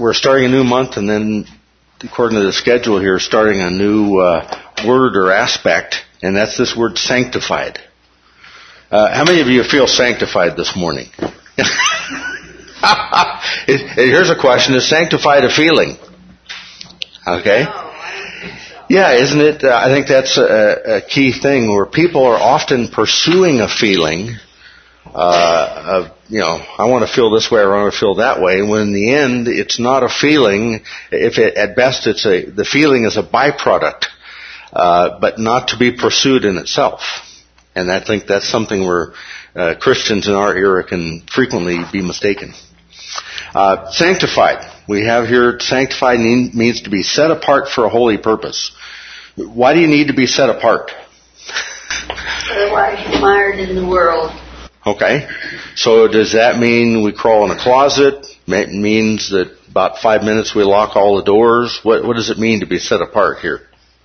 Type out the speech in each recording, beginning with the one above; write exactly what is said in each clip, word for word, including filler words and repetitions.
we're starting a new month, and then, according to the schedule here, starting a new uh, word or aspect, and that's this word sanctified. Uh, how many of you feel sanctified this morning? Here's a question: is sanctified a feeling? Okay. Yeah, isn't it? Uh, I think that's a, a key thing where people are often pursuing a feeling uh, of, you know, I want to feel this way or I want to feel that way, when in the end it's not a feeling. If it, at best it's a, the feeling is a byproduct, uh, but not to be pursued in itself. And I think that's something where uh, Christians in our era can frequently be mistaken. Uh, sanctified. We have here, sanctified means to be set apart for a holy purpose. Why do you need to be set apart? Otherwise you're mired in the world. Okay. So does that mean we crawl in a closet? It means that about five minutes we lock all the doors? What, what does it mean to be set apart here?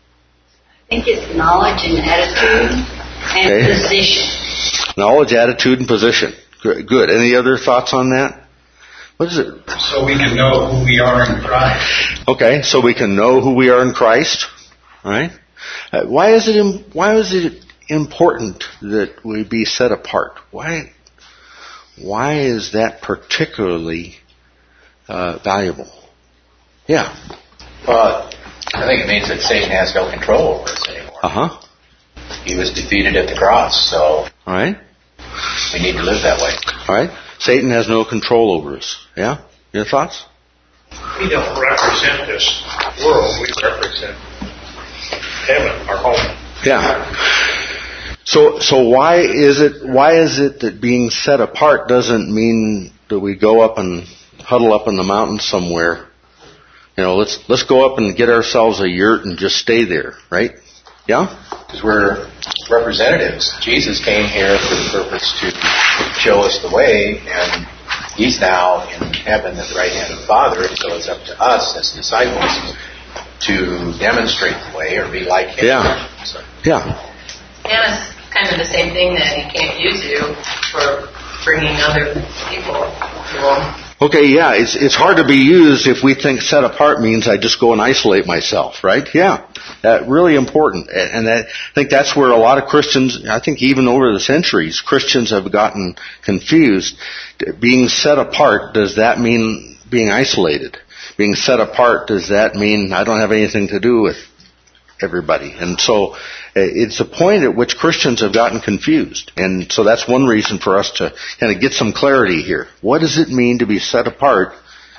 I think it's knowledge and attitude and okay. Position. Knowledge, attitude, and position. Good. Any other thoughts on that? What is it? So we can know who we are in Christ. Okay, so we can know who we are in Christ. All right. Uh, why is it? Why is it important that we be set apart? Why? Why is that particularly uh, valuable? Yeah. Well, I think it means that Satan has no control over us anymore. Uh huh. He was defeated at the cross, so. All right. We need to live that way. All right. Satan has no control over us. Yeah? Your thoughts? We don't represent this world. We represent heaven, our home. Yeah. So, so why is it, why is it that being set apart doesn't mean that we go up and huddle up in the mountains somewhere? You know, let's, let's go up and get ourselves a yurt and just stay there, right? Yeah? Because we're representatives. Jesus came here for the purpose to show us the way, and He's now in heaven at the right hand of the Father, and so it's up to us as disciples to demonstrate the way or be like Him. Yeah. So. Yeah. And it's kind of the same thing that He can't use you for bringing other people to Him. Okay, yeah, it's it's hard to be used if we think set apart means I just go and isolate myself, right? Yeah, uh, really important. And that, I think that's where a lot of Christians, I think even over the centuries, Christians have gotten confused. Being set apart, does that mean being isolated? Being set apart, does that mean I don't have anything to do with everybody? And so it's a point at which Christians have gotten confused. And so that's one reason for us to kind of get some clarity here. What does it mean to be set apart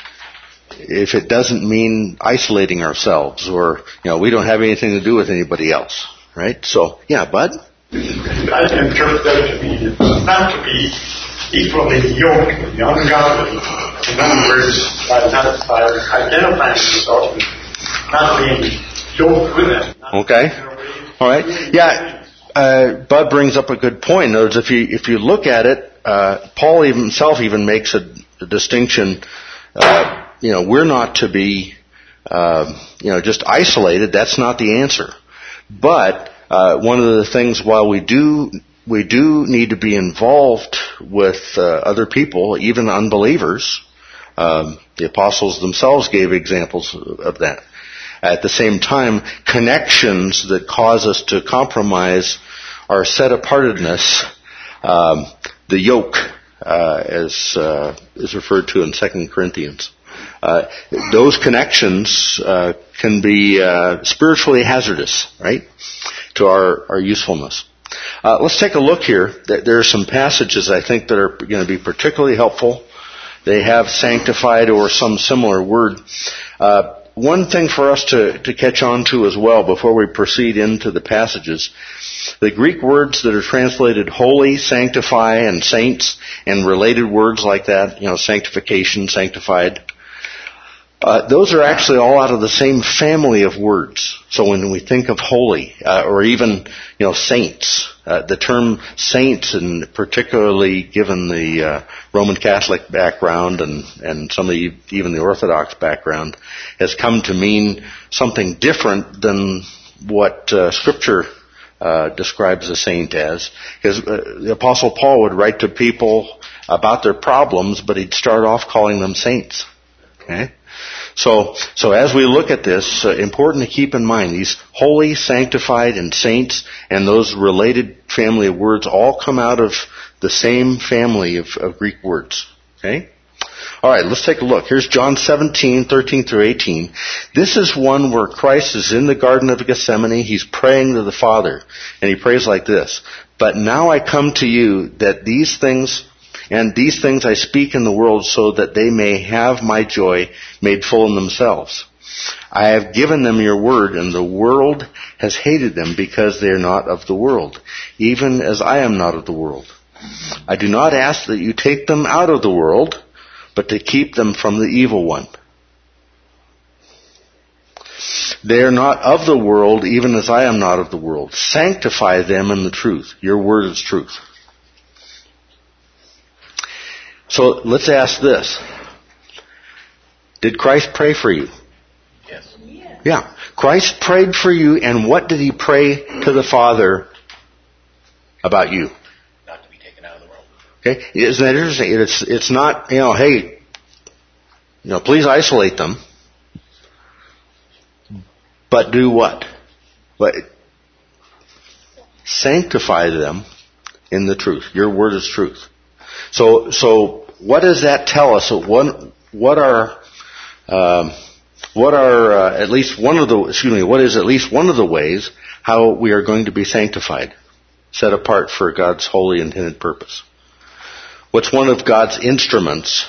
if it doesn't mean isolating ourselves or, you know, we don't have anything to do with anybody else, right? So, yeah, Bud? I interpret that to mean not to be equally yoked with the ungodly. In other words, by identifying yourself with not being yoked with them. Okay. All right. Yeah. Uh, Bud brings up a good point. In other words, if you if you look at it, uh, Paul even himself even makes a, a distinction. Uh, you know, we're not to be, uh, you know, just isolated. That's not the answer. But uh, one of the things, while we do we do need to be involved with uh, other people, even unbelievers. Um, the apostles themselves gave examples of that. At the same time, connections that cause us to compromise our set-apartedness, um, the yoke, uh, as uh, is referred to in Second Corinthians. Uh, those connections uh, can be uh, spiritually hazardous, right, to our, our usefulness. Uh, let's take a look here. There are some passages I think that are going to be particularly helpful. They have sanctified or some similar word. Uh, One thing for us to, to catch on to as well before we proceed into the passages, the Greek words that are translated holy, sanctify, and saints, and related words like that, you know, sanctification, sanctified, uh, those are actually all out of the same family of words. So when we think of holy, uh, or even, you know, saints, uh, the term saints, and particularly given the uh, Roman Catholic background and, and some of the, even the Orthodox background, has come to mean something different than what uh, Scripture uh, describes a saint as. Because uh, the Apostle Paul would write to people about their problems, but he'd start off calling them saints. Okay? So, so as we look at this, uh, important to keep in mind these holy, sanctified, and saints, and those related family of words all come out of the same family of, of Greek words. Okay? All right, let's take a look. Here's John seventeen, thirteen through eighteen. This is one where Christ is in the Garden of Gethsemane. He's praying to the Father, and he prays like this: "But now I come to you that these things, and these things I speak in the world so that they may have my joy made full in themselves. I have given them your word, and the world has hated them because they are not of the world, even as I am not of the world. I do not ask that you take them out of the world, but to keep them from the evil one. They are not of the world, even as I am not of the world. Sanctify them in the truth. Your word is truth." So let's ask this. Did Christ pray for you? Yes. Yeah. Christ prayed for you, and what did he pray to the Father about you? Not to be taken out of the world. Okay? Isn't that interesting? It's, it's not, you know, hey, you know, please isolate them. But do what? But sanctify them in the truth. Your word is truth. So, so what does that tell us? So what, what are, um, what are uh, at least one of the, excuse me, what is at least one of the ways how we are going to be sanctified, set apart for God's holy intended purpose? What's one of God's instruments?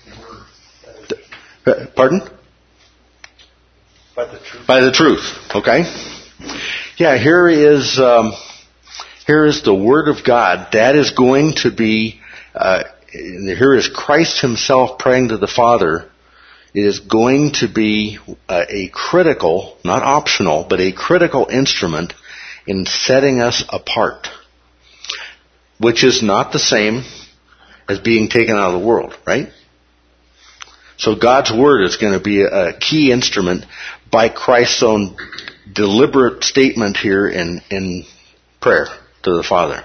Pardon? By the truth. By the truth. Okay. Yeah. Here is um, here is the Word of God. That is going to be. Uh, here is Christ Himself praying to the Father. It is going to be a, a critical, not optional, but a critical instrument in setting us apart, which is not the same as being taken out of the world, right? So God's Word is going to be a key instrument by Christ's own deliberate statement here in, in prayer to the Father.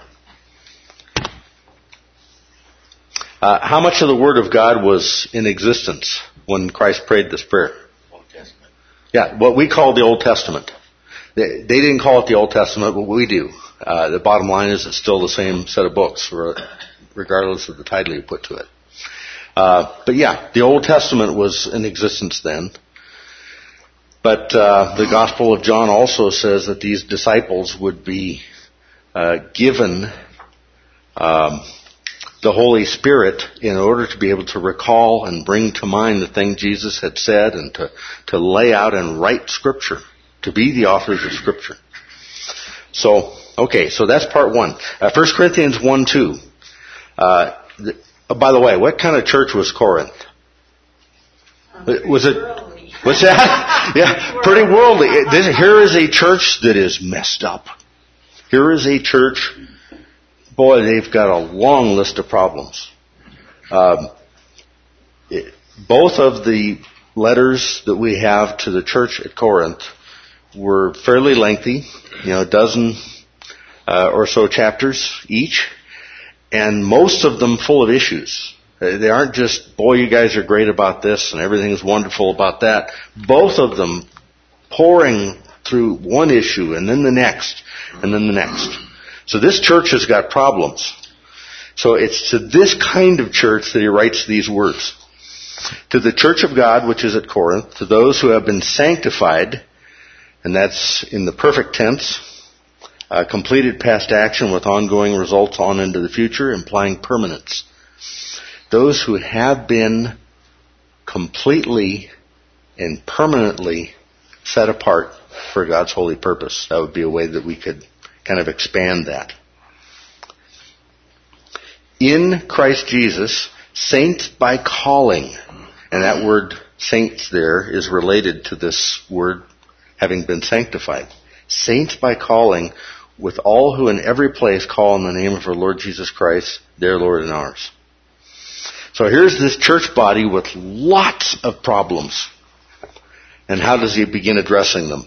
Uh, how much of the Word of God was in existence when Christ prayed this prayer? Old Testament. Yeah, what we call the Old Testament. They, they didn't call it the Old Testament, but we do. Uh, the bottom line is it's still the same set of books, regardless of the title you put to it. Uh, but yeah, the Old Testament was in existence then. But uh, the Gospel of John also says that these disciples would be uh, given um, the Holy Spirit in order to be able to recall and bring to mind the thing Jesus had said, and to, to lay out and write Scripture, to be the authors of Scripture. So, okay, so that's part one. Uh, First Corinthians one two. Uh, the, oh, by the way, what kind of church was Corinth? Was it... What's that? Yeah, pretty worldly. This, here is a church that is messed up. Here is a church, boy, they've got a long list of problems. Um, it, both of the letters that we have to the church at Corinth were fairly lengthy, you know, a dozen uh, or so chapters each, and most of them full of issues. They aren't just, boy, you guys are great about this and everything's wonderful about that. Both of them pouring through one issue and then the next and then the next. So this church has got problems. So it's to this kind of church that he writes these words. To the church of God, which is at Corinth, to those who have been sanctified, and that's in the perfect tense, uh, completed past action with ongoing results on into the future, implying permanence. Those who have been completely and permanently set apart for God's holy purpose. That would be a way that we could kind of expand that. In Christ Jesus, saints by calling, and that word saints there is related to this word having been sanctified. Saints by calling, with all who in every place call on the name of our Lord Jesus Christ, their Lord and ours. So here's this church body with lots of problems. And how does he begin addressing them?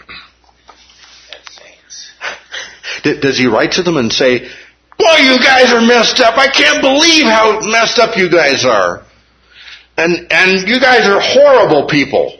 Does he write to them and say, boy, you guys are messed up. I can't believe how messed up you guys are. And and you guys are horrible people.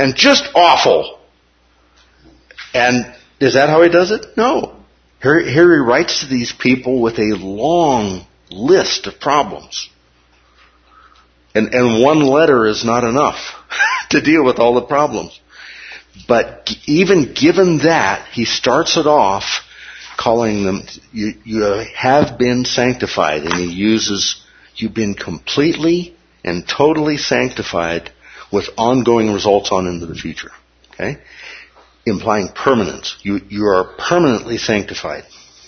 and just awful. And is that how he does it? No. Here, here he writes to these people with a long list of problems. And, and one letter is not enough to deal with all the problems. But even given that, he starts it off calling them, you, you have been sanctified. And he uses, you've been completely and totally sanctified with ongoing results on into the future. Okay? Implying permanence. You, you are permanently sanctified.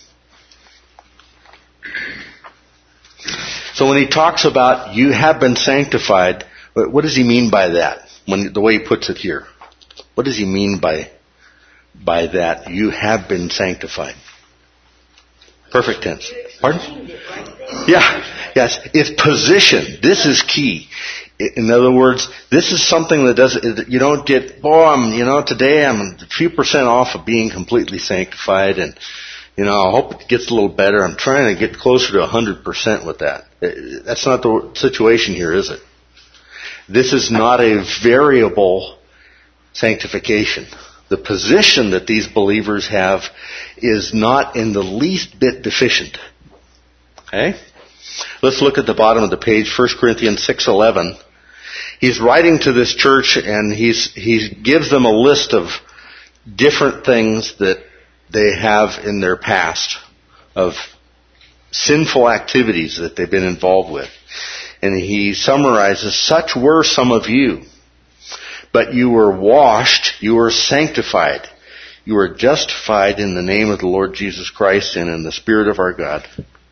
So when he talks about you have been sanctified, what does he mean by that? When the way he puts it here, what does he mean by by that? You have been sanctified. Perfect tense. Pardon? Yeah. Yes. It's position. This is key. In other words, this is something that doesn't, you don't get, oh, I'm, you know, today I'm a few percent off of being completely sanctified, and, you know, I hope it gets a little better. I'm trying to get closer to one hundred percent with that. That's not the situation here, is it? This is not a variable sanctification. The position that these believers have is not in the least bit deficient. Okay? Let's look at the bottom of the page, First Corinthians six eleven. He's writing to this church, and he's he gives them a list of different things that they have in their past, of sinful activities that they've been involved with. And he summarizes, such were some of you, but you were washed, you were sanctified, you were justified in the name of the Lord Jesus Christ and in the Spirit of our God.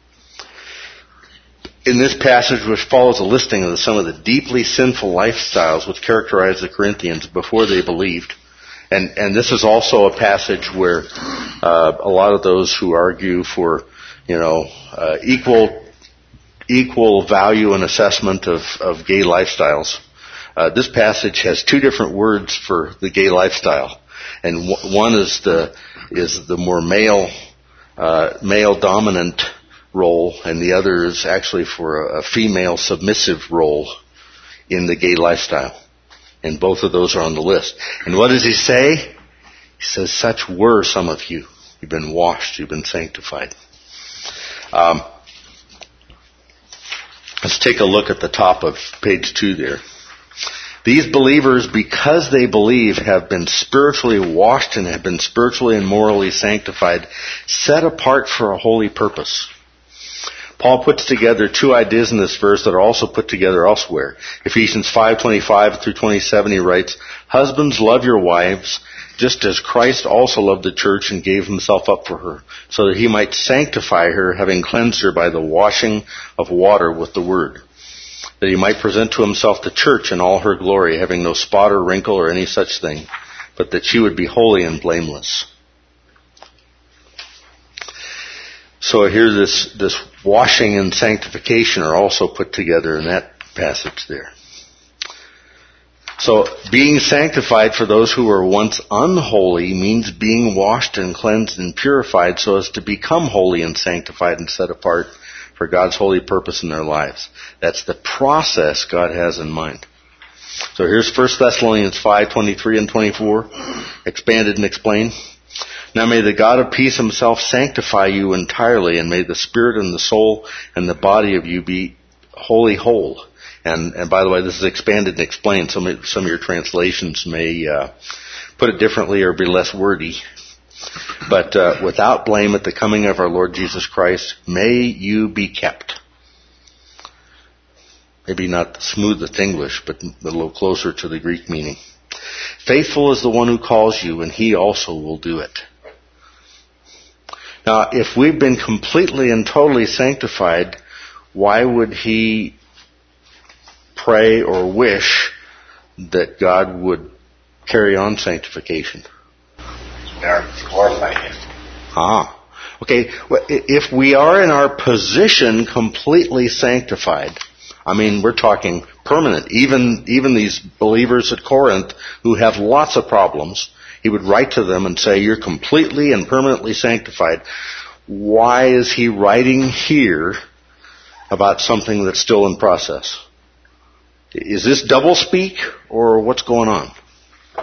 In this passage, which follows a listing of some of the deeply sinful lifestyles which characterized the Corinthians before they believed. And, and this is also a passage where uh, a lot of those who argue for, you know, uh, equal equal value and assessment of, of gay lifestyles. Uh, this passage has two different words for the gay lifestyle, and w- one is the is the more male uh, male dominant role, and the other is actually for a, a female submissive role in the gay lifestyle. And both of those are on the list. And what does he say? He says, such were some of you. You've been washed. You've been sanctified. Um, let's take a look at the top of page two there. These believers, because they believe, have been spiritually washed and have been spiritually and morally sanctified, set apart for a holy purpose. Paul puts together two ideas in this verse that are also put together elsewhere. Ephesians five twenty-five through twenty-seven, he writes, husbands, love your wives, just as Christ also loved the church and gave himself up for her, so that he might sanctify her, having cleansed her by the washing of water with the word, that he might present to himself the church in all her glory, having no spot or wrinkle or any such thing, but that she would be holy and blameless. So here this, this washing and sanctification are also put together in that passage there. So being sanctified for those who were once unholy means being washed and cleansed and purified so as to become holy and sanctified and set apart for God's holy purpose in their lives. That's the process God has in mind. So here's First Thessalonians five twenty-three and twenty-four, expanded and explained. Now may the God of peace himself sanctify you entirely, and may the spirit and the soul and the body of you be wholly whole. And, and by the way, this is expanded and explained. Some of, some of your translations may uh, put it differently or be less wordy. But uh, without blame at the coming of our Lord Jesus Christ, may you be kept. Maybe not the smoothest English, but a little closer to the Greek meaning. Faithful is the one who calls you, and he also will do it. Now, if we've been completely and totally sanctified, why would he pray or wish that God would carry on sanctification? To glorify him. Ah. Okay, if we are in our position completely sanctified, I mean, we're talking permanent. Even even these believers at Corinth who have lots of problems, he would write to them and say, you're completely and permanently sanctified. Why is he writing here about something that's still in process? Is this double speak, or what's going on?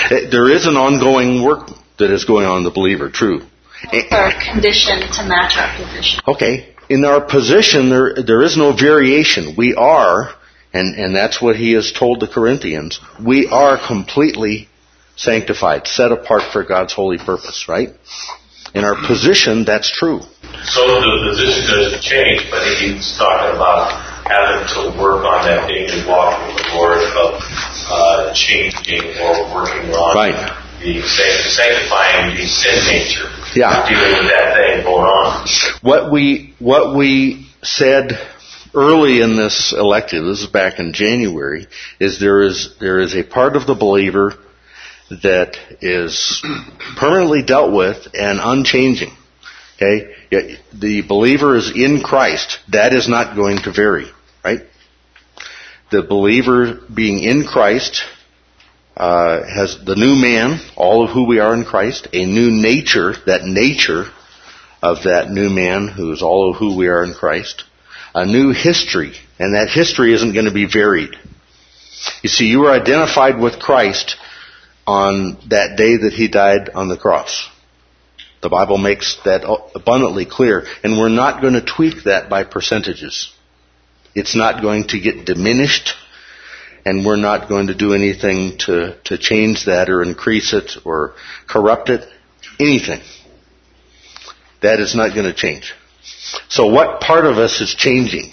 There is an ongoing work that is going on in the believer, true. Our condition to match our position. Okay. In our position, there there is no variation. We are, and, and that's what he has told the Corinthians, we are completely sanctified, set apart for God's holy purpose, right? In our position, that's true. So the position doesn't change, but he's talking about having to work on that daily walk with the Lord of uh, changing or working on right. the sanctifying the sin nature. Yeah. Dealing with that thing going on. What we what we said early in this elective, this is back in January, is there is there is a part of the believer that is permanently dealt with and unchanging. Okay? The believer is in Christ. That is not going to vary, right? The believer being in Christ uh, has the new man, all of who we are in Christ, a new nature, that nature of that new man who is all of who we are in Christ, a new history, and that history isn't going to be varied. You see, you were identified with Christ on that day that he died on the cross. The Bible makes that abundantly clear, and we're not going to tweak that by percentages. It's not going to get diminished, and we're not going to do anything to, to change that or increase it or corrupt it. Anything. That is not going to change. So what part of us is changing?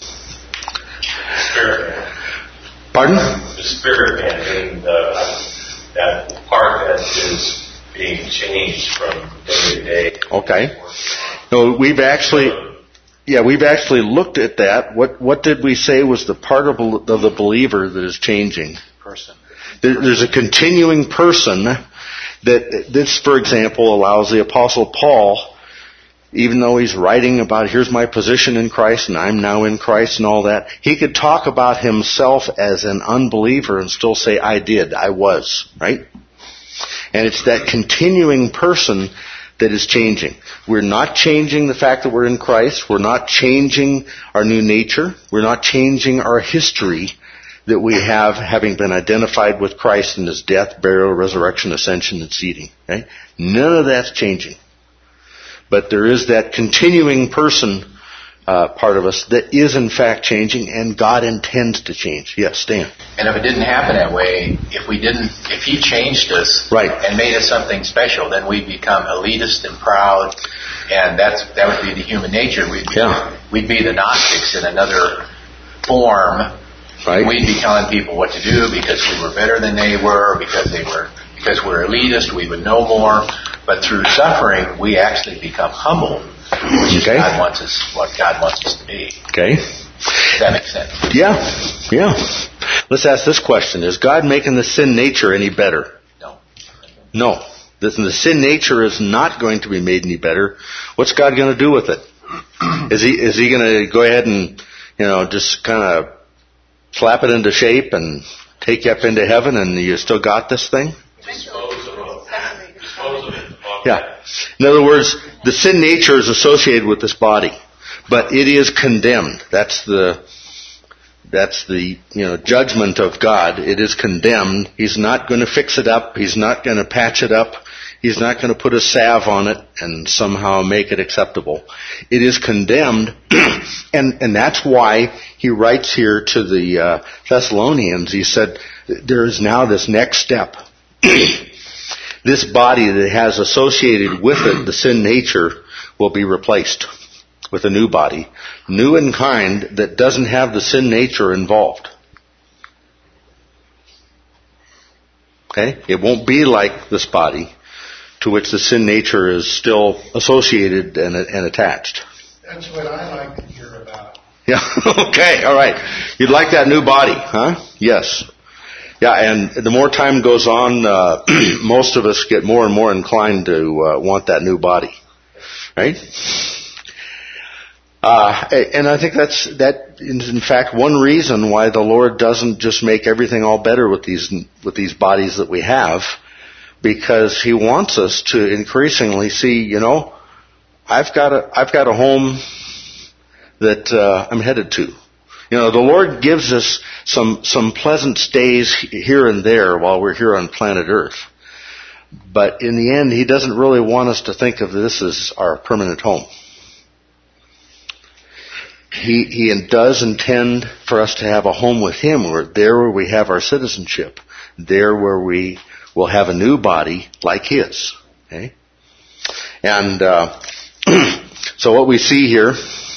Spirit man. Pardon? The spirit man, being the, that part that is being changed from day to day. Okay. No, we've actually, yeah, we've actually looked at that. What what did we say was the part of, of the believer that is changing? Person. There, there's a continuing person that this, for example, allows the Apostle Paul, even though he's writing about here's my position in Christ and I'm now in Christ and all that, he could talk about himself as an unbeliever and still say, I did, I was, right? And it's that continuing person that is changing. We're not changing the fact that we're in Christ. We're not changing our new nature. We're not changing our history that we have having been identified with Christ in his death, burial, resurrection, ascension, and seating. Okay? None of that's changing. But there is that continuing person uh, part of us that is in fact changing, and God intends to change. Yes, Stan. And if it didn't happen that way, if we didn't, if He changed us right. and made us something special, then we'd become elitist and proud, and that's that would be the human nature. We'd be, yeah. we'd be the Gnostics in another form. Right. We'd be telling people what to do because we were better than they were, because they were, because we're elitist. We would know more. But through suffering, we actually become humble, which okay. is God wants us, what God wants us to be. Okay. Does that make sense? Yeah. Yeah. Let's ask this question. Is God making the sin nature any better? No. No. The, the sin nature is not going to be made any better. What's God going to do with it? Is he, is he going to go ahead and, you know, just kind of slap it into shape and take you up into heaven and you still got this thing? Dispose of it. Dispose of it. Yeah. In other words, the sin nature is associated with this body, but it is condemned. That's the, that's the, you know, judgment of God. It is condemned. He's not going to fix it up. He's not going to patch it up. He's not going to put a salve on it and somehow make it acceptable. It is condemned, and and that's why he writes here to the uh, Thessalonians. He said, there is now this next step. This body that has associated with it the sin nature will be replaced with a new body, new in kind, that doesn't have the sin nature involved. Okay? It won't be like this body to which the sin nature is still associated and, and attached. That's what I like to hear about. Yeah, okay, all right. You'd like that new body, huh? Yes. Yeah, and the more time goes on, uh, most of us get more and more inclined to uh, want that new body, right? Uh, and I think that's that is in fact one reason why the Lord doesn't just make everything all better with these with these bodies that we have, because He wants us to increasingly see, you know, I've got a I've got a home that uh, I'm headed to. You know, the Lord gives us some, some pleasant stays here and there while we're here on planet Earth. But in the end, He doesn't really want us to think of this as our permanent home. He, he does intend for us to have a home with Him, where there where we have our citizenship, there where we will have a new body like His. Okay? And uh, so what we see here,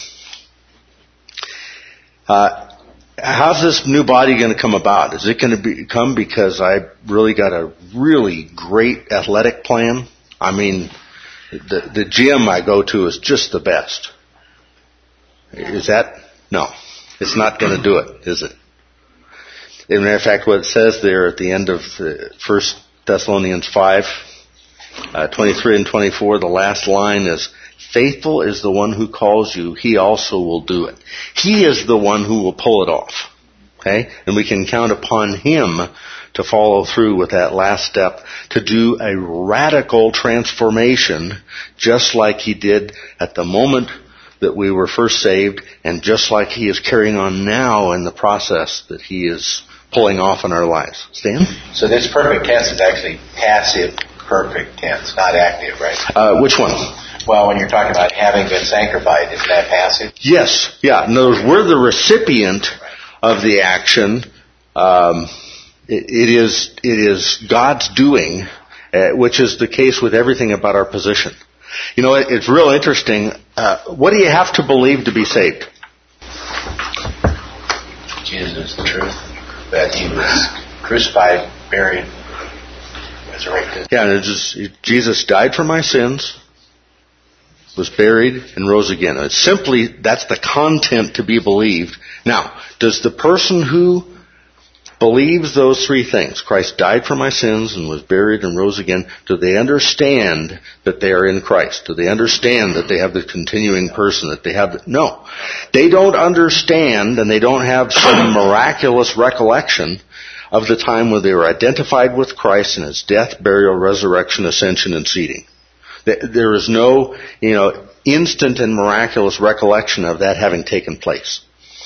uh, how's this new body going to come about? Is it going to be, come because I really got a really great athletic plan? I mean, the, the gym I go to is just the best. Is that? No. It's not going to do it, is it? As a matter of fact, what it says there at the end of First Thessalonians five, uh, twenty-three and twenty-four, the last line is, faithful is the one who calls you, He also will do it. He is the one who will pull it off. Okay? And we can count upon Him to follow through with that last step, to do a radical transformation, just like He did at the moment that we were first saved, and just like He is carrying on now in the process that He is pulling off in our lives. Stan? So this perfect tense is actually passive perfect tense, not active, right? Uh, which one? Well, when you're talking about having been sanctified, isn't that passive? Yes, yeah. In other words, we're the recipient of the action. Um, it, it is it is God's doing, uh, which is the case with everything about our position. You know, it, it's real interesting. Uh, what do you have to believe to be saved? Jesus, the truth. That He was crucified, buried, resurrected. Yeah, and it's just, Jesus died for my sins, was buried, and rose again. It's simply, that's the content to be believed. Now, does the person who believes those three things, Christ died for my sins and was buried and rose again, do they understand that they are in Christ? Do they understand that they have the continuing person, that they have the, no. They don't understand, and they don't have some miraculous recollection of the time when they were identified with Christ in His death, burial, resurrection, ascension, and seating. There is no, you know, instant and miraculous recollection of that having taken place.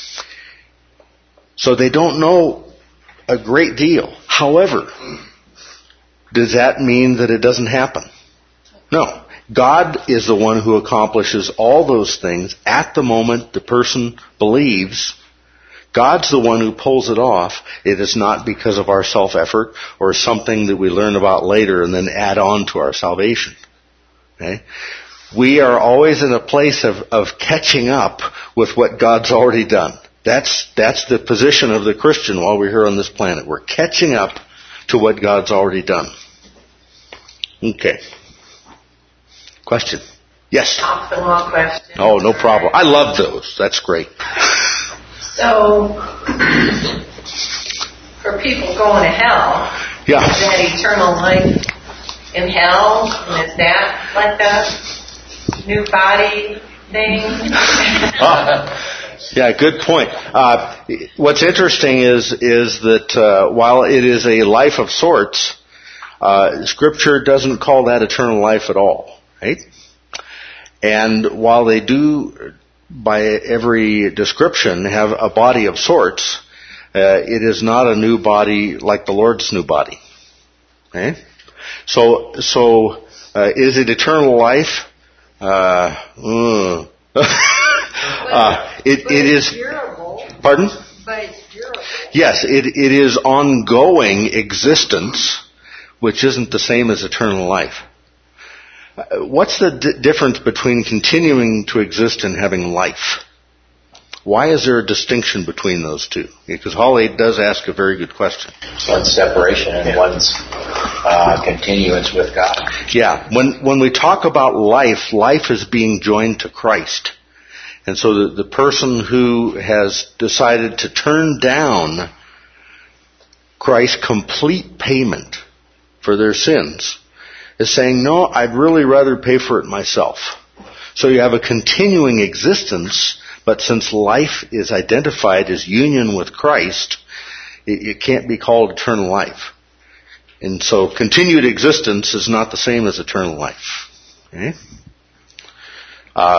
So they don't know a great deal. However, does that mean that it doesn't happen? No. God is the one who accomplishes all those things at the moment the person believes. God's the one who pulls it off. It is not because of our self-effort or something that we learn about later and then add on to our salvation. Okay? We are always in a place of, of catching up with what God's already done. That's, that's the position of the Christian while we're here on this planet. We're catching up to what God's already done. Okay. Question? Yes? Off the wall question. Oh, no problem. I love those. That's great. So, for people going to hell, yeah. is that eternal life in hell? And is that like the new body thing? Ah. Yeah, good point. Uh, what's interesting is is that uh, while it is a life of sorts, uh, Scripture doesn't call that eternal life at all, right? And while they do, by every description, have a body of sorts, uh, it is not a new body like the Lord's new body. Okay? So, so uh, is it eternal life? Uh, uh. Uh, it, but it it's is. durable. Pardon? But it's durable. Yes, it, it is ongoing existence, which isn't the same as eternal life. Uh, what's the d- difference between continuing to exist and having life? Why is there a distinction between those two? Because Holly does ask a very good question. One's separation and one's uh, continuance with God. Yeah, when when we talk about life, life is being joined to Christ. And so the, the person who has decided to turn down Christ's complete payment for their sins is saying, no, I'd really rather pay for it myself. So you have a continuing existence, but since life is identified as union with Christ, it, it can't be called eternal life. And so continued existence is not the same as eternal life. Okay? Um,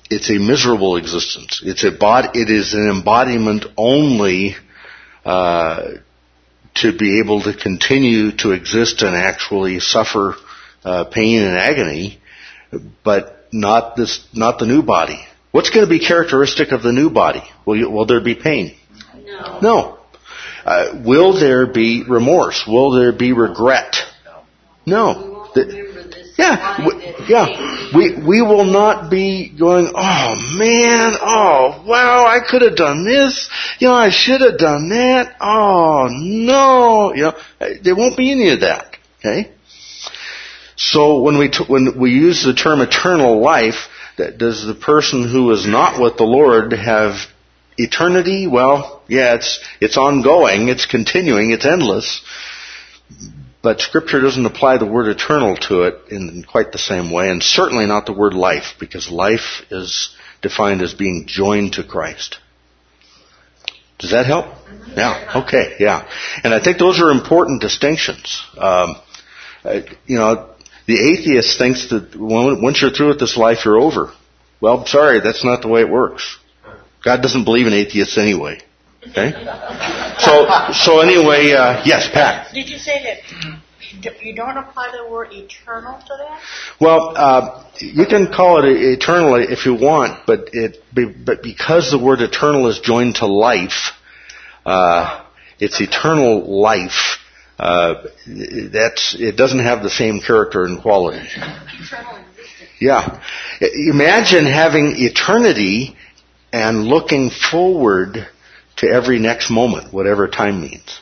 it's a miserable existence. It's a bod- It is an embodiment only uh, to be able to continue to exist and actually suffer uh, pain and agony, but not this, not the new body. What's going to be characteristic of the new body? Will, you, will there be pain? No. No. Uh, will there be remorse? Will there be regret? No. The, yeah, we, yeah. We we will not be going, oh man, oh wow, I could have done this. You know, I should have done that. Oh no, you know, there won't be any of that. Okay. So when we t- when we use the term eternal life, that does the person who is not with the Lord have eternity? Well, yeah, it's it's ongoing, it's continuing, it's endless. But Scripture doesn't apply the word eternal to it in quite the same way, and certainly not the word life, because life is defined as being joined to Christ. Does that help? Yeah. Okay. Yeah. And I think those are important distinctions. Um, uh, you know, the atheist thinks that once you're through with this life, you're over. Well, I'm sorry, that's not the way it works. God doesn't believe in atheists anyway. Okay? So, so anyway, uh, yes, Pat. Did you say that you don't apply the word eternal to that? Well, uh, you can call it eternal if you want, but it, but because the word eternal is joined to life, uh, it's eternal life. Uh, that's, it doesn't have the same character and quality. Yeah. Imagine having eternity and looking forward to every next moment, whatever time means.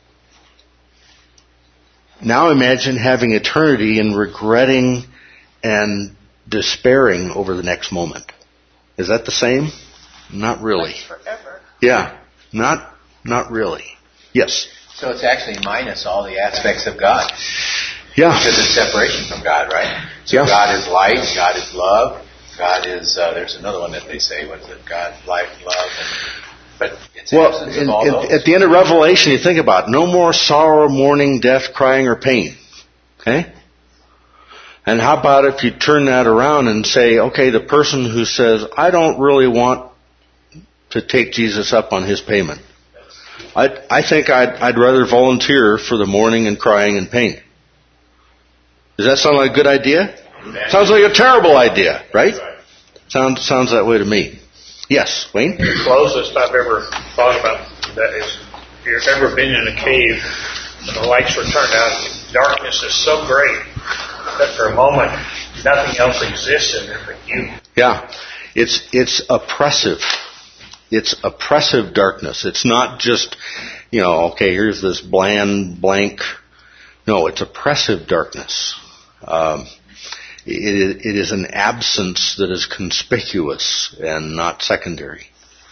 Now imagine having eternity and regretting and despairing over the next moment. Is that the same? Not really. Like forever. Yeah. Not, not really. Yes. So it's actually minus all the aspects of God. Yeah. Because it's separation from God, right? So yeah. God is light, God is love, God is, uh, there's another one that they say, what is it? God, life, love, and, but it's well, absence in, of all in, those. at the end of Revelation, you think about it, no more sorrow, mourning, death, crying, or pain. Okay? And how about if you turn that around and say, okay, the person who says, I don't really want to take Jesus up on his payment. I, I think I'd, I'd rather volunteer for the mourning and crying and pain. Does that sound like a good idea? Sounds like a terrible idea, right? Sounds sounds that way to me. Yes, Wayne? The closest I've ever thought about that is, if you've ever been in a cave and the lights were turned out, darkness is so great that for a moment nothing else exists in there but you. Yeah, it's it's oppressive. It's oppressive darkness. It's not just, you know, okay, here's this bland blank. No, it's oppressive darkness. Um, it, it is an absence that is conspicuous and not secondary.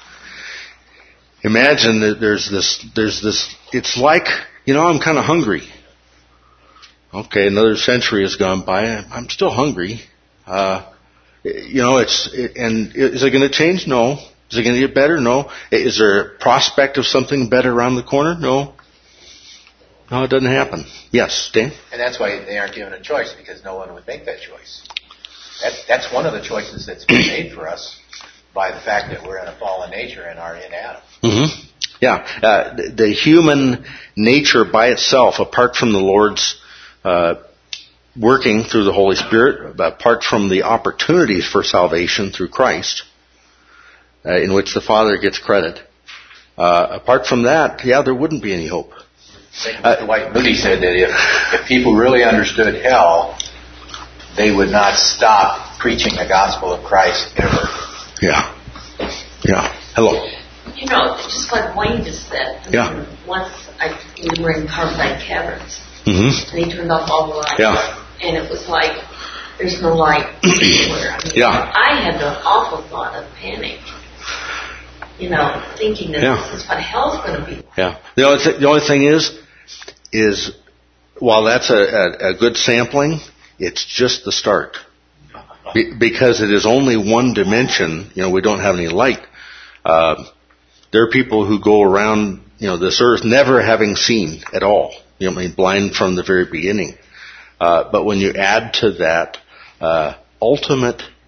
Imagine that there's this, there's this, it's like, you know, I'm kind of hungry. Okay, another century has gone by, I'm still hungry. Uh, you know, it's, it, and is it going to change? No. Is it going to get better? No. Is there a prospect of something better around the corner? No. No, it doesn't happen. Yes, Dan? And that's why they aren't given a choice, because no one would make that choice. That, that's one of the choices that's been made for us by the fact that we're in a fallen nature and are in Adam. Mm-hmm. Yeah. Uh, the, the human nature by itself, apart from the Lord's uh, working through the Holy Spirit, apart from the opportunities for salvation through Christ, uh, in which the Father gets credit, uh, apart from that, yeah, there wouldn't be any hope. Uh, Dwight Moody said that if, if people really understood hell, they would not stop preaching the gospel of Christ ever. Yeah. Yeah. Hello. You know, just like Wayne just said. I Yeah. mean, once I, we were in Carbide Caverns, Mm-hmm. and he turned off all the lights. Yeah. And it was like, there's no light anywhere. I mean, Yeah. I had the awful thought of panic. You know, thinking that Yeah. this is what hell's going to be like. Yeah. The only, th- the only thing is, is while that's a, a, a good sampling, it's just the start. Be, because it is only one dimension, you know, we don't have any light. Uh, there are people who go around, you know, this earth never having seen at all. You know, I mean, blind from the very beginning. Uh, but when you add to that, uh, ultimate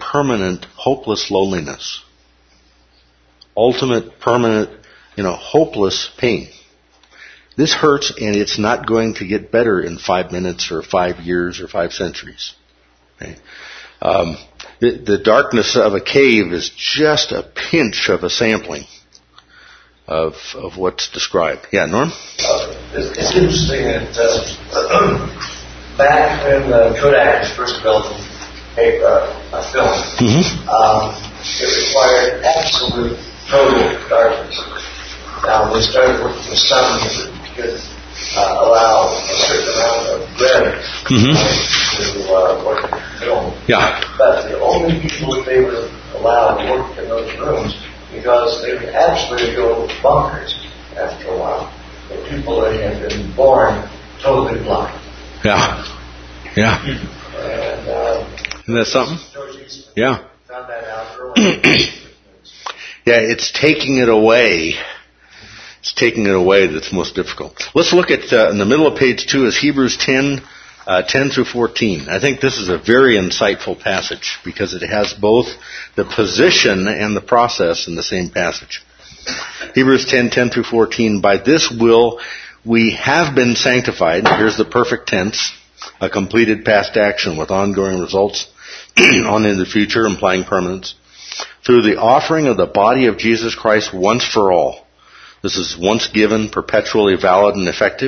permanent, hopeless loneliness. Ultimate, permanent, you know, hopeless pain. This hurts, and it's not going to get better in five minutes or five years or five centuries. Okay? Um, the, the darkness of a cave is just a pinch of a sampling of of what's described. Yeah, Norm? Uh, it's, it's interesting that uh, back when uh, Kodak was first building a, uh, a film, Mm-hmm. um, it required absolute total darkness. Now, they started working with sun to uh, allow a certain amount of red Mm-hmm. to uh, work in film. Yeah. But the only people that they would allow to work in those rooms, because they would absolutely go bonkers after a while. The people that had been born totally blind. Yeah. Yeah. And uh, Isn't that something? Yeah. found that out early. Yeah, it's taking it away. It's taking it away that's most difficult. Let's look at, uh, in the middle of page two is Hebrews ten, uh, ten through fourteen. I think this is a very insightful passage because it has both the position and the process in the same passage. Hebrews ten, ten through fourteen. By this will we have been sanctified. Here's the perfect tense. A completed past action with ongoing results on in the future, implying permanence. Through the offering of the body of Jesus Christ once for all. This is once given, perpetually valid and effective.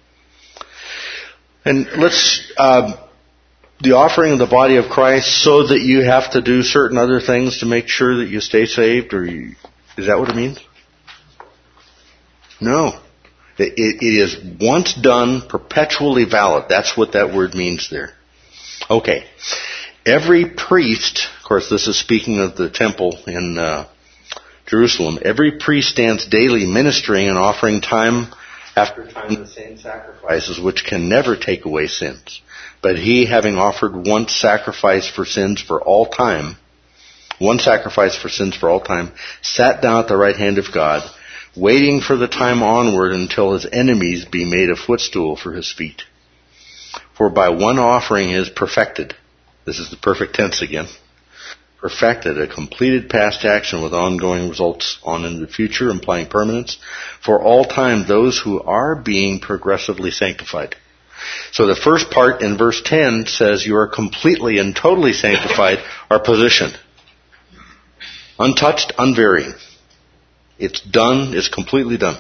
And let's, uh, the offering of the body of Christ so that you have to do certain other things to make sure that you stay saved, or you, is that what it means? No. It, it is once done, perpetually valid. That's what that word means there. Okay. Every priest, of course this is speaking of the temple in uh, Jerusalem, every priest stands daily ministering and offering time after time the same sacrifices which can never take away sins. But he, having offered once sacrifice for sins for all time, one sacrifice for sins for all time, sat down at the right hand of God, waiting for the time onward until his enemies be made a footstool for his feet. For by one offering he is perfected. This is the perfect tense again. Perfected, a completed past action with ongoing results on in the future, implying permanence. For all time, those who are being progressively sanctified. So the first part in verse ten says you are completely and totally sanctified, are positioned. Untouched, unvarying. It's done, it's completely done.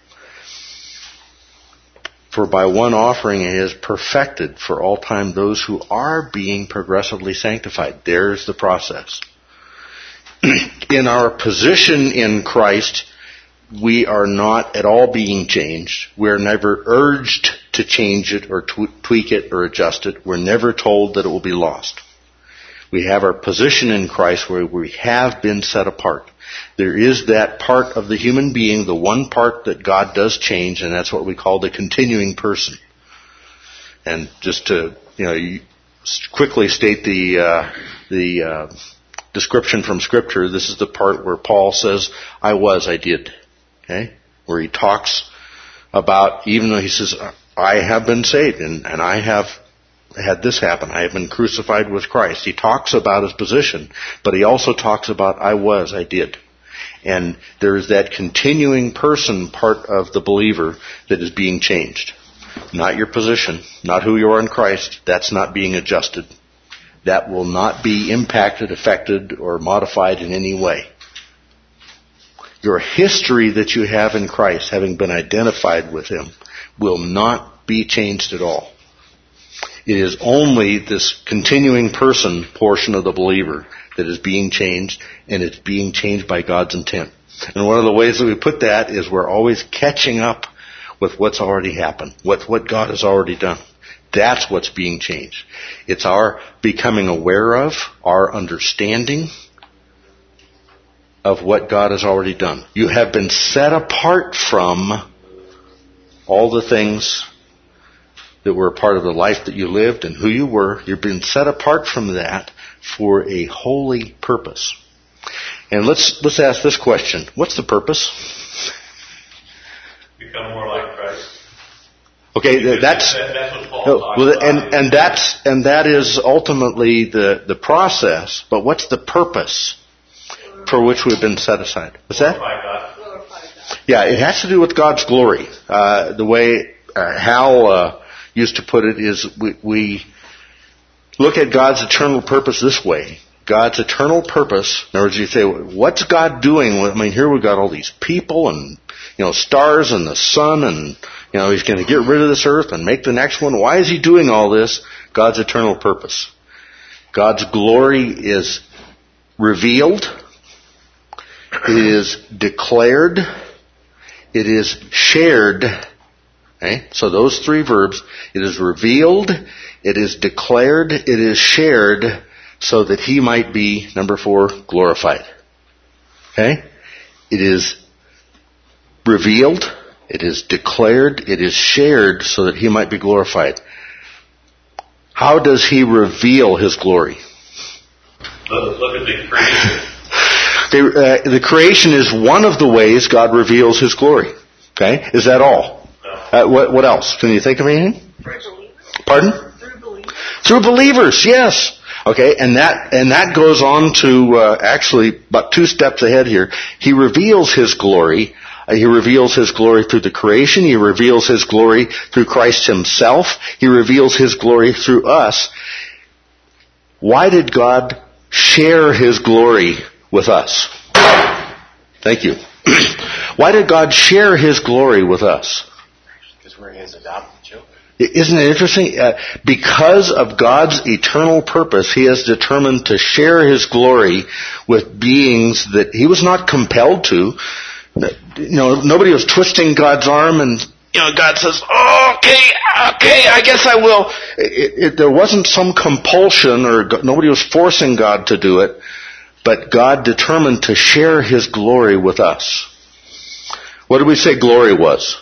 For by one offering it is perfected for all time those who are being progressively sanctified. There's the process. In our position in Christ, we are not at all being changed. We're never urged to change it or tweak it or adjust it. We're never told that it will be lost. We have our position in Christ where we have been set apart. There is that part of the human being, the one part that God does change, and that's what we call the continuing person. And just to, you know, quickly state the uh, the uh, description from Scripture, this is the part where Paul says, I was, I did. Okay? Where he talks about, even though he says, I have been saved, and, and I have had this happen. I have been crucified with Christ. He talks about his position, but he also talks about I was, I did. And there is that continuing person part of the believer that is being changed. Not your position, not who you are in Christ. That's not being adjusted. That will not be impacted, affected, or modified in any way. Your history that you have in Christ, having been identified with him, will not be changed at all. It is only this continuing person portion of the believer that is being changed, and it's being changed by God's intent. And one of the ways that we put that is we're always catching up with what's already happened, with what God has already done. That's what's being changed. It's our becoming aware of, our understanding of what God has already done. You have been set apart from all the things that were a part of the life that you lived and who you were. You've been set apart from that for a holy purpose. And let's let's ask this question. What's the purpose? Become more like Christ. Okay, that's, that, that's what Paul talks well, about. and, and that's, and that is ultimately the, the process, but what's the purpose for which we've been set aside? What's that? Glorify God. Yeah, it has to do with God's glory. Uh, the way uh, Hal uh, used to put it is we, we look at God's eternal purpose this way. God's eternal purpose, in other words, you say, what's God doing? I mean, here we've got all these people and, you know, stars and the sun and, you know, he's going to get rid of this earth and make the next one. Why is he doing all this? God's eternal purpose. God's glory is revealed. It is declared. It is shared. Okay? So those three verbs. It is revealed. It is declared. It is shared so that he might be, number four, glorified. Okay? It is revealed. It is declared. It is shared so that he might be glorified. How does he reveal his glory? Look, look at the creation. The, uh, the creation is one of the ways God reveals his glory. Okay? Is that all? No. Uh, what, what else? Can you think of anything? Pardon? Through believers. Through believers, yes. Okay, and that, and that goes on to, uh, actually about two steps ahead here. He reveals his glory. Uh, he reveals his glory through the creation. He reveals his glory through Christ himself. He reveals his glory through us. Why did God share his glory with us? Thank you. Why did God share his glory with us? Because we're his adopted children. Isn't it interesting? Uh, because of God's eternal purpose, he has determined to share his glory with beings that he was not compelled to. You know, nobody was twisting God's arm and, you know, God says, oh, okay, okay, I guess I will. It, it, there wasn't some compulsion or nobody was forcing God to do it, but God determined to share his glory with us. What did we say glory was?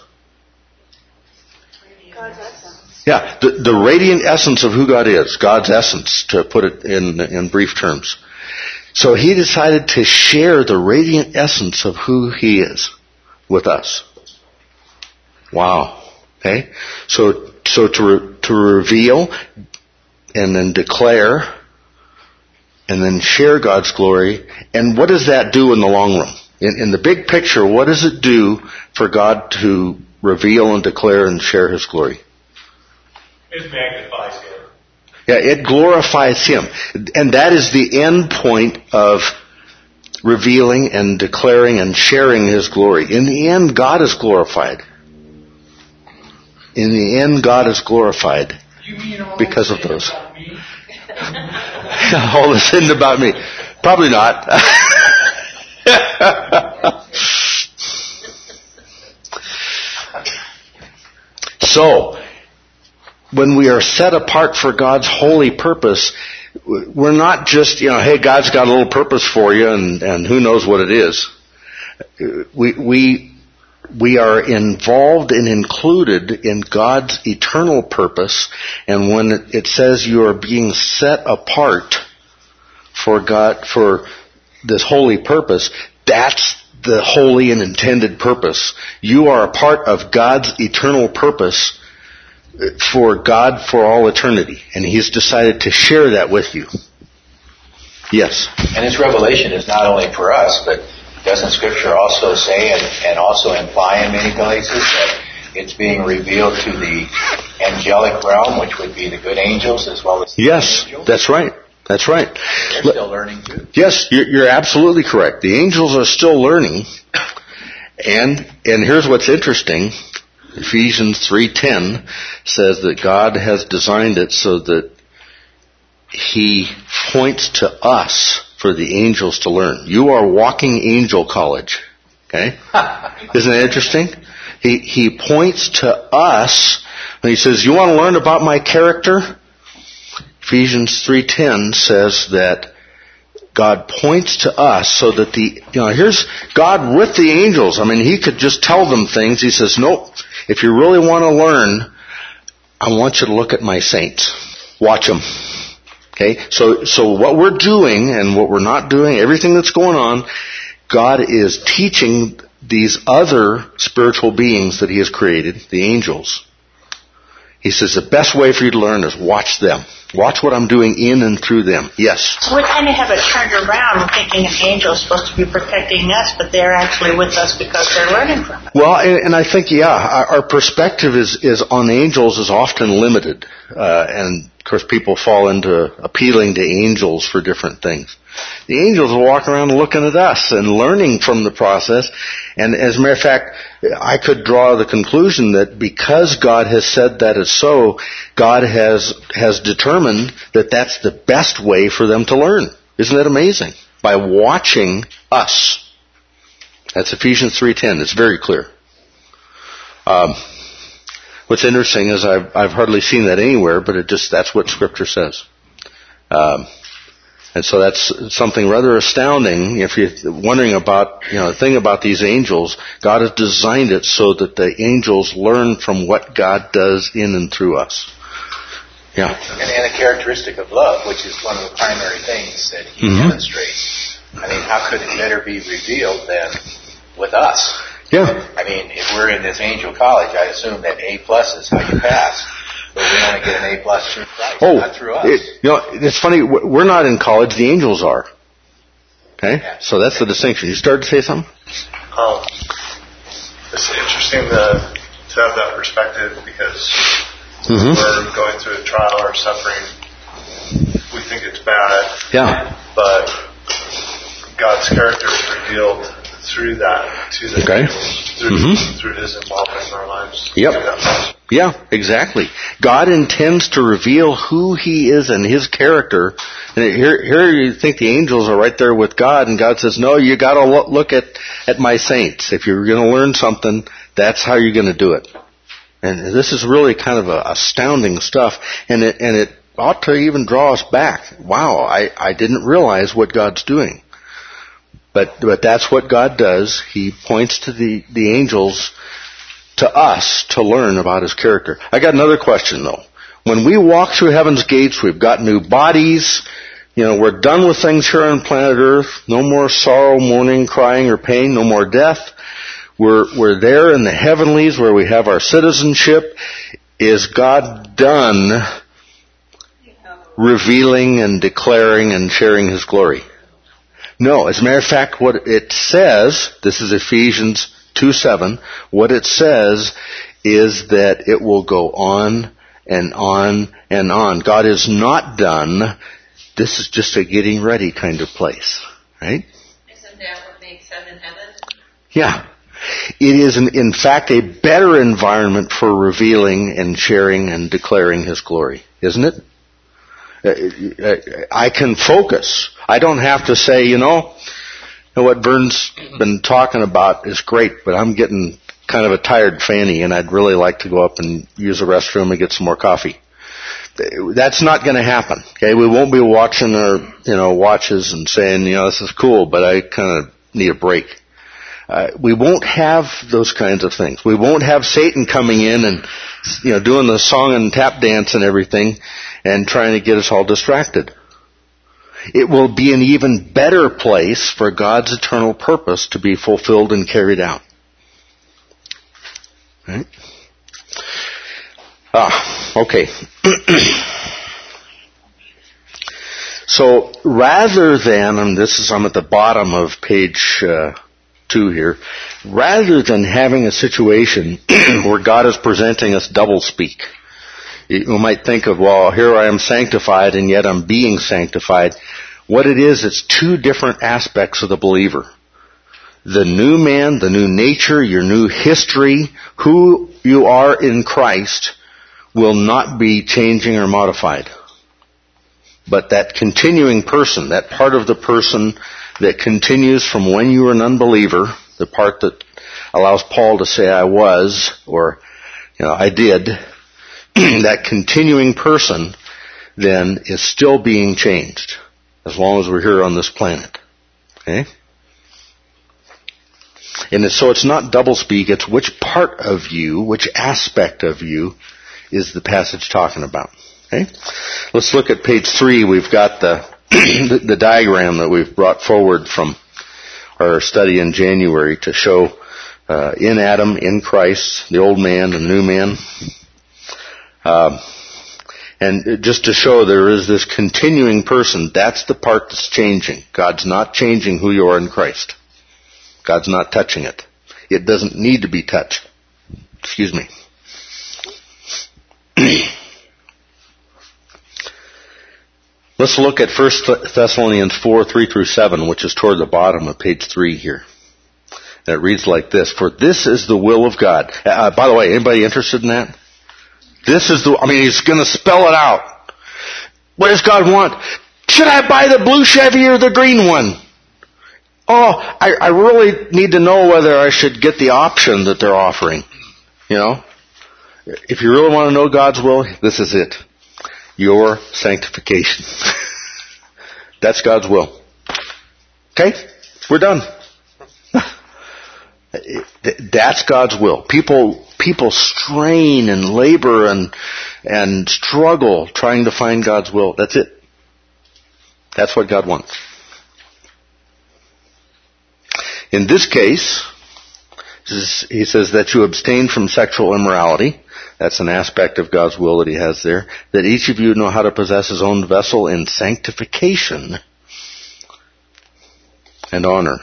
God's essence. Yeah, the, the radiant essence of who God is, God's essence, to put it in, in brief terms. So he decided to share the radiant essence of who he is with us. Wow. Okay? So, so to, re, to reveal and then declare and then share God's glory. And what does that do in the long run? In, in the big picture, what does it do for God to reveal and declare and share his glory? It magnifies him. Yeah, it glorifies him. And that is the end point of revealing and declaring and sharing his glory. In the end, God is glorified. In the end, God is glorified You mean all because this of those. about me? All this isn't about me. Probably not. So, when we are set apart for God's holy purpose, we're not just, you know, hey, God's got a little purpose for you and, and who knows what it is. We, we, we are involved and included in God's eternal purpose, and when it says you are being set apart for God, for this holy purpose, that's the holy and intended purpose. You are a part of God's eternal purpose for God for all eternity, and he's decided to share that with you. Yes? And his revelation is not only for us, but doesn't Scripture also say and, and also imply in many places that it's being revealed to the angelic realm, which would be the good angels as well as the yes, angels? That's right. That's right. They're still learning too. Yes, you're, you're absolutely correct. The angels are still learning, and and here's what's interesting. Ephesians three ten says that God has designed it so that he points to us for the angels to learn. You are walking angel college. Okay? Isn't that interesting? He he points to us and he says, you want to learn about my character? Ephesians three ten says that God points to us so that the, you know, here's God with the angels. I mean, he could just tell them things. He says, nope, if you really want to learn, I want you to look at my saints. Watch them. Okay? So, so what we're doing and what we're not doing, everything that's going on, God is teaching these other spiritual beings that he has created, the angels, He says the best way for you to learn is watch them. Watch what I'm doing in and through them. Yes? So we kind of have it turned around, thinking an angel is supposed to be protecting us, but they're actually with us because they're learning from us. Well, and, and I think, yeah, our, our perspective is, is on angels is often limited. Uh, and, of course, people fall into appealing to angels for different things. The angels will walk around looking at us and learning from the process. And as a matter of fact, I could draw the conclusion that because God has said that is so, God has has determined that that's the best way for them to learn. Isn't that amazing? By watching us. That's Ephesians three ten. It's very clear. Um, what's interesting is I've I've hardly seen that anywhere, but it just that's what Scripture says. Um, And so that's something rather astounding. If you're wondering about, you know, the thing about these angels, God has designed it so that the angels learn from what God does in and through us. Yeah. And, and a characteristic of love, which is one of the primary things that he mm-hmm. demonstrates. I mean, how could it better be revealed than with us? Yeah. I mean, if we're in this angel college, I assume that A plus is how you pass. But we want to get an A plus through Christ, oh, not through us. It, you know, it's funny. We're not in college. The angels are. Okay? Yeah. So that's the distinction. You started to say something? Um, it's interesting to, to have that perspective because mm-hmm. we're going through a trial or suffering. We think it's bad. Yeah. But God's character is revealed through that to the okay. angels, through, mm-hmm. through His involvement in our lives. Yep. Yeah, exactly. God intends to reveal who He is and His character. And here, here you think the angels are right there with God, and God says, no, you gotta look at, at my saints. If you're gonna learn something, that's how you're gonna do it. And this is really kind of a, astounding stuff, and it, and it ought to even draw us back. Wow, I, I didn't realize what God's doing. But, but that's what God does. He points to the, the angels to us to learn about His character. I got another question though. When we walk through heaven's gates, we've got new bodies. You know, we're done with things here on planet Earth. No more sorrow, mourning, crying, or pain. No more death. We're, we're there in the heavenlies where we have our citizenship. Is God done revealing and declaring and sharing His glory? No. As a matter of fact, what it says, this is Ephesians two seven, what it says is that it will go on and on and on. God is not done. This is just a getting ready kind of place. Right? Isn't that what makes heaven heaven? Yeah. It is, in, in fact, a better environment for revealing and sharing and declaring His glory. Isn't it? I can focus. I don't have to say, you know, what Vern's been talking about is great, but I'm getting kind of a tired fanny and I'd really like to go up and use the restroom and get some more coffee. That's not going to happen. Okay, we won't be watching our, you know, watches and saying, you know, this is cool, but I kind of need a break. Uh, we won't have those kinds of things. We won't have Satan coming in and, you know, doing the song and tap dance and everything and trying to get us all distracted. It will be an even better place for God's eternal purpose to be fulfilled and carried out. Right? Ah, okay. So rather than, and this is, I'm at the bottom of page uh, two here, rather than having a situation where God is presenting us doublespeak, you might think of, well, here I am sanctified and yet I'm being sanctified. What it is, it's two different aspects of the believer. The new man, the new nature, your new history, who you are in Christ will not be changing or modified. But that continuing person, that part of the person that continues from when you were an unbeliever, the part that allows Paul to say I was, or, you know, I did, that continuing person then is still being changed as long as we're here on this planet. Okay? And so it's not doublespeak, it's which part of you, which aspect of you is the passage talking about. Okay? Let's look at page three. We've got the, the, the diagram that we've brought forward from our study in January to show uh, in Adam, in Christ, the old man, the new man. Um, and just to show there is this continuing person, that's the part that's changing. God's not changing who you are in Christ. God's not touching it. It doesn't need to be touched. Excuse me. Let's look at First Thessalonians four, three through seven, which is toward the bottom of page three here. And it reads like this: For this is the will of God. Uh, by the way, anybody interested in that? This is the, I mean, he's going to spell it out. What does God want? Should I buy the blue Chevy or the green one? Oh, I, I really need to know whether I should get the option that they're offering. You know? If you really want to know God's will, this is it. Your sanctification. That's God's will. Okay? We're done. That's God's will. People, people strain and labor and, and struggle trying to find God's will. That's it. That's what God wants. In this case, he says that you abstain from sexual immorality. That's an aspect of God's will that he has there. That each of you know how to possess his own vessel in sanctification and honor.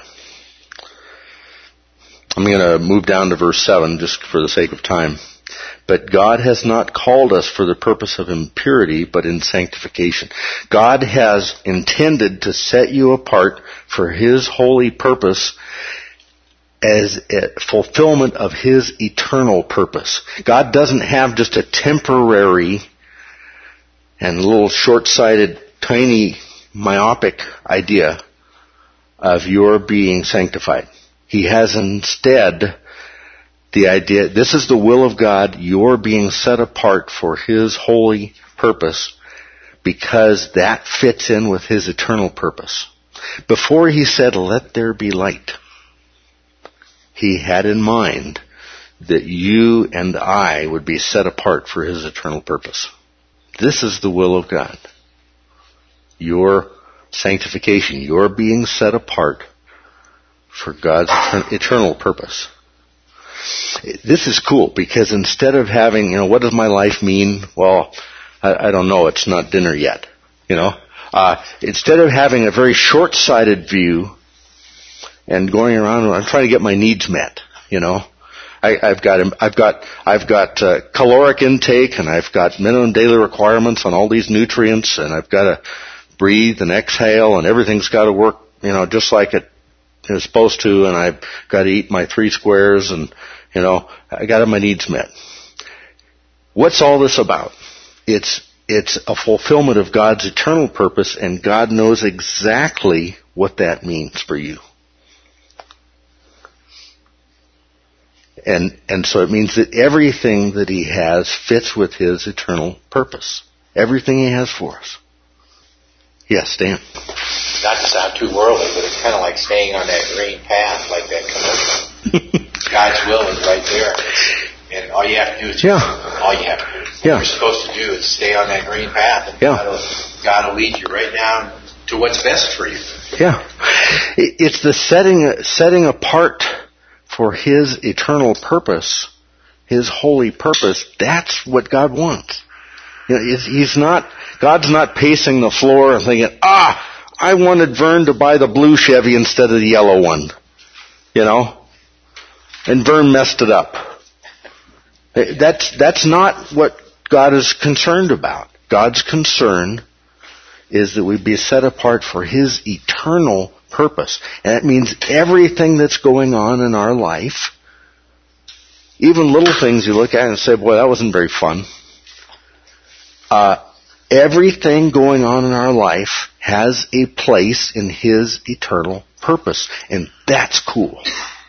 I'm going to move down to verse seven just for the sake of time. But God has not called us for the purpose of impurity, but in sanctification. God has intended to set you apart for his holy purpose as a fulfillment of his eternal purpose. God doesn't have just a temporary and a little short-sighted, tiny, myopic idea of your being sanctified. He has instead the idea, this is the will of God, you're being set apart for his holy purpose because that fits in with his eternal purpose. Before he said, let there be light, he had in mind that you and I would be set apart for his eternal purpose. This is the will of God. Your sanctification, your being set apart for God's eternal purpose. This is cool because instead of having, you know, what does my life mean? Well, I, I don't know. It's not dinner yet. You know, uh, instead of having a very short-sighted view and going around, I'm trying to get my needs met. You know, I, I've got, I've got, I've got uh, caloric intake, and I've got minimum daily requirements on all these nutrients, and I've got to breathe and exhale, and everything's got to work, you know, just like it is supposed to, and I've got to eat my three squares, and you know, I got to have my needs met. What's all this about? It's it's a fulfillment of God's eternal purpose, and God knows exactly what that means for you. And and so it means that everything that he has fits with his eternal purpose. Everything he has for us. Yes, Dan. Not to sound too worldly, but it's kind of like staying on that green path, like that commercial. God's will is right there, and all you have to do is yeah. all you have to do. What yeah. you're supposed to do is stay on that green path, and yeah. God, will, God will lead you right down to what's best for you. Yeah, it's the setting setting apart for his eternal purpose, his holy purpose. That's what God wants. You know, he's not. God's not pacing the floor and thinking, ah, I wanted Vern to buy the blue Chevy instead of the yellow one. You know? And Vern messed it up. That's, that's not what God is concerned about. God's concern is that we be set apart for his eternal purpose. And that means everything that's going on in our life, even little things you look at and say, boy, that wasn't very fun. Uh, everything going on in our life has a place in his eternal purpose. And that's cool.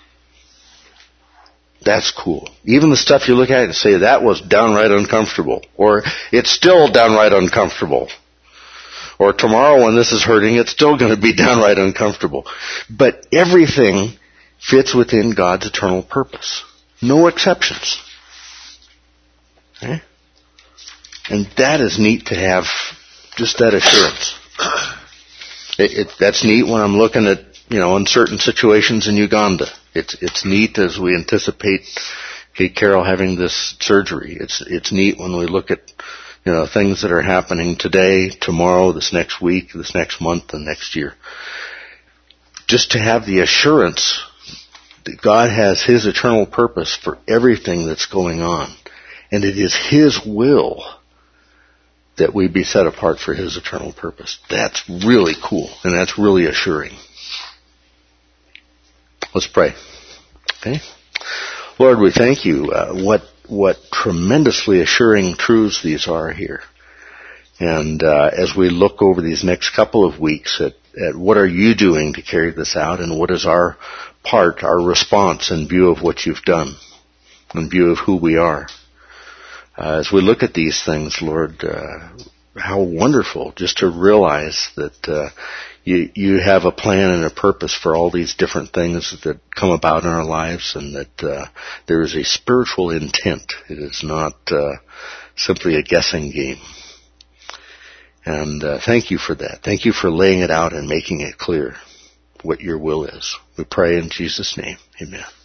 That's cool. Even the stuff you look at and say, that was downright uncomfortable. Or, it's still downright uncomfortable. Or, tomorrow when this is hurting, it's still going to be downright uncomfortable. But everything fits within God's eternal purpose. No exceptions. Okay? And that is neat to have just that assurance. It, it, that's neat when I'm looking at, you know, uncertain situations in Uganda. It's it's neat as we anticipate Kate Carroll having this surgery. It's it's neat when we look at, you know, things that are happening today, tomorrow, this next week, this next month, and next year. Just to have the assurance that God has His eternal purpose for everything that's going on. And it is His will that we be set apart for His eternal purpose. That's really cool, and that's really assuring. Let's pray. Okay? Lord, we thank you. Uh, what what tremendously assuring truths these are here. And uh, as we look over these next couple of weeks at, at what are you doing to carry this out, and what is our part, our response in view of what you've done, in view of who we are. Uh, as we look at these things, Lord, uh, how wonderful just to realize that uh, you you have a plan and a purpose for all these different things that come about in our lives, and that uh, there is a spiritual intent. It is not uh, simply a guessing game. And uh, thank you for that. Thank you for laying it out and making it clear what your will is. We pray in Jesus' name. Amen.